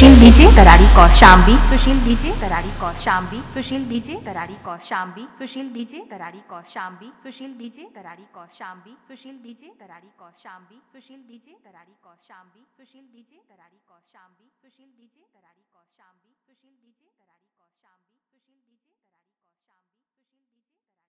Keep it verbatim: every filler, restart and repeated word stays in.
सुशील DJ करारी कौशाम्बी सुशील DJ करारी कौशाम्बी सुशील DJ करारी कौशाम्बी सुशील डीजे करारी कौशाम्बी सुशील डीजे करारी कौशाम्बी सुशील डीजे करारी कौशाम्बी सुशील डीजे करारी कौशाम्बी सुशील डीजे करारी कौशाम्बी सुशील डीजे करारी कौशाम्बी सुशील डीजे करारी कौशाम्बी सुशील डीजे करारी कौशाम्बी सुशील डीजे